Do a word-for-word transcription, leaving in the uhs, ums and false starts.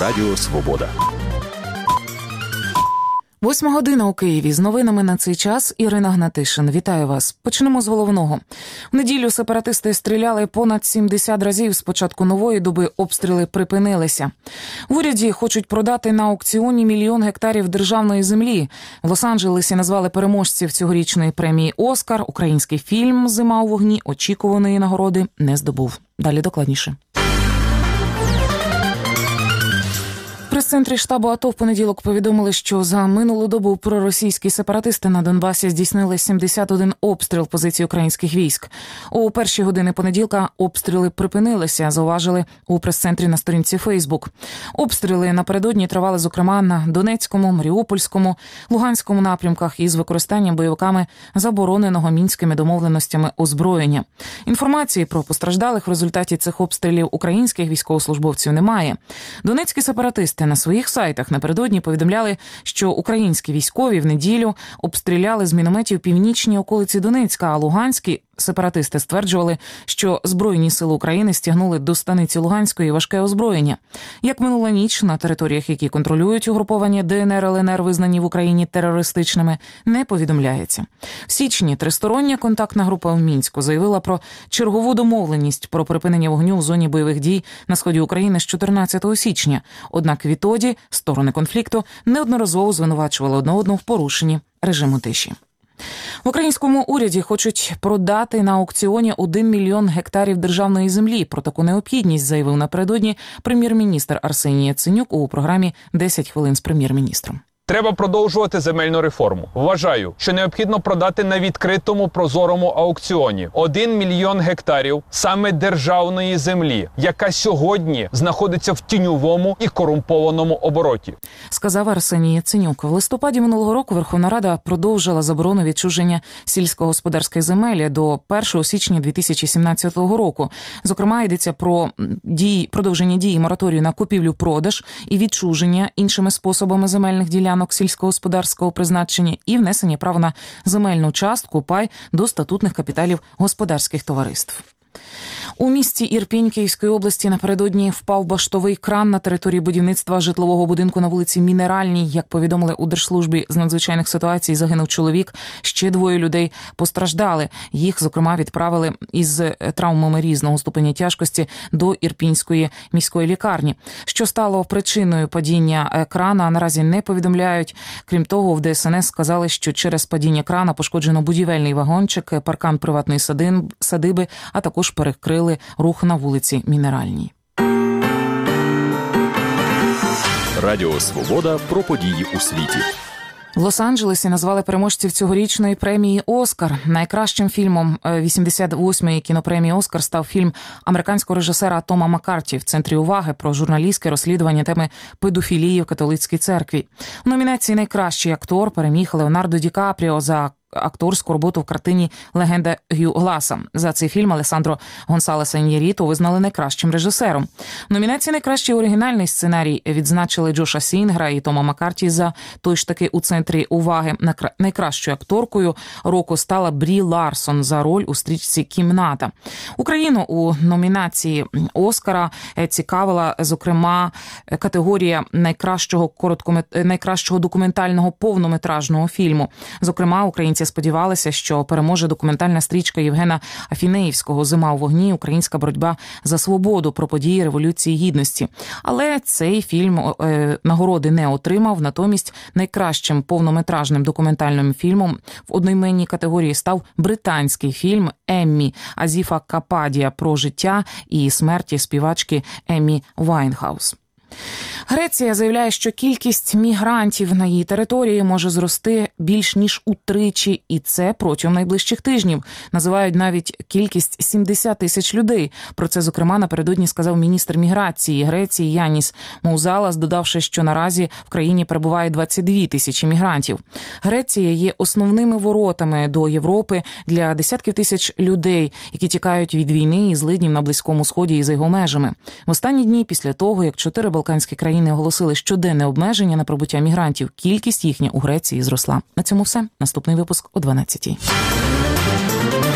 Радіо Свобода. Восьма година у Києві. З новинами на цей час Ірина Гнатишин. Вітаю вас. Почнемо з головного. В неділю сепаратисти стріляли понад сімдесят разів. З початку нової доби обстріли припинилися. В уряді хочуть продати на аукціоні мільйон гектарів державної землі. В Лос-Анджелесі назвали переможців цьогорічної премії «Оскар». Український фільм «Зима у вогні» очікуваної нагороди не здобув. Далі докладніше. В прес-центрі штабу АТО в понеділок повідомили, що за минулу добу проросійські сепаратисти на Донбасі здійснили сімдесят один обстріл позицій українських військ. У перші години понеділка обстріли припинилися, зауважили у прес-центрі на сторінці Фейсбук. Обстріли напередодні тривали, зокрема, на Донецькому, Маріупольському, Луганському напрямках із використанням бойовиками забороненого мінськими домовленостями озброєння. Інформації про постраждалих в результаті цих обстрілів українських військовослужбовців немає. Донецькі сепаратисти на своїх сайтах напередодні повідомляли, що українські військові в неділю обстріляли з мінометів північні околиці Донецька, а луганські сепаратисти стверджували, що Збройні сили України стягнули до станиці Луганської важке озброєння. Як минула ніч, на територіях, які контролюють угруповання ДНР, ЛНР, визнані в Україні терористичними, не повідомляється. В січні тристороння контактна група в Мінську заявила про чергову домовленість про припинення вогню в зоні бойових дій на сході України з чотирнадцятого січня. Однак відтоді сторони конфлікту неодноразово звинувачували одне одного в порушенні режиму тиші. В українському уряді хочуть продати на аукціоні один мільйон гектарів державної землі. Про таку необхідність заявив напередодні прем'єр-міністр Арсеній Яценюк у програмі «десять хвилин з прем'єр-міністром». Треба продовжувати земельну реформу. Вважаю, що необхідно продати на відкритому прозорому аукціоні один мільйон гектарів саме державної землі, яка сьогодні знаходиться в тіньовому і корумпованому обороті. Сказав Арсеній Яценюк. В листопаді минулого року Верховна Рада продовжила заборону відчуження сільськогосподарських земель до першого січня дві тисячі сімнадцятого року. Зокрема, йдеться про дії, продовження дії мораторію на купівлю-продаж і відчуження іншими способами земельних ділянок сільськогосподарського призначення і внесення права на земельну частку пай до статутних капіталів господарських товариств. У місті Ірпінь Київської області напередодні впав баштовий кран на території будівництва житлового будинку на вулиці Мінеральній. Як повідомили у Держслужбі з надзвичайних ситуацій, загинув чоловік, ще двоє людей постраждали. Їх, зокрема, відправили із травмами різного ступеня тяжкості до Ірпінської міської лікарні. Що стало причиною падіння крана, наразі не повідомляють. Крім того, в Де Ес Ен Ес сказали, що через падіння крана пошкоджено будівельний вагончик, паркан приватної садиби, а також перекрили рух на вулиці Мінеральній. Радіо Свобода про події у світі. В Лос-Анджелесі назвали переможців цьогорічної премії «Оскар». Найкращим фільмом вісімдесят восьмої кінопремії «Оскар» став фільм американського режисера Тома Маккарті в центрі уваги про журналістське розслідування теми педофілії в католицькій церкві. У номінації «Найкращий актор» переміг Леонардо Ді Капріо за акторську роботу в картині «Легенда Г'ю Гласа». За цей фільм Алесандро Гонсалеса Ін'ярріту визнали найкращим режисером. В номінації «Найкращий оригінальний сценарій» відзначили Джоша Сінгера і Тома Маккарті за той ж таки у центрі уваги. Найкращою акторкою року стала Брі Ларсон за роль у стрічці «Кімната». Україну у номінації «Оскара» цікавила, зокрема, категорія найкращого короткомет... найкращого документального повнометражного фільму. Зокрема, українці сподівалися, що переможе документальна стрічка Євгена Афінеївського «Зима у вогні. Українська боротьба за свободу» про події Революції Гідності. Але цей фільм е, нагороди не отримав. Натомість найкращим повнометражним документальним фільмом в одноіменній категорії став британський фільм «Еммі» Азіфа Кападія про життя і смерті співачки Еммі Вайнхаус. Греція заявляє, що кількість мігрантів на її території може зрости більш ніж утричі, і це протягом найближчих тижнів. Називають навіть кількість сімдесят тисяч людей. Про це, зокрема, напередодні сказав міністр міграції Греції Яніс Моузалас, додавши, що наразі в країні перебуває двадцять дві тисячі мігрантів. Греція є основними воротами до Європи для десятків тисяч людей, які тікають від війни і злиднів на Близькому Сході і за його межами. В останні дні після того, як чотири балканські країни оголосили щоденне обмеження на прибуття мігрантів, кількість їхня у Греції зросла. На цьому все. Наступний випуск о дванадцятій.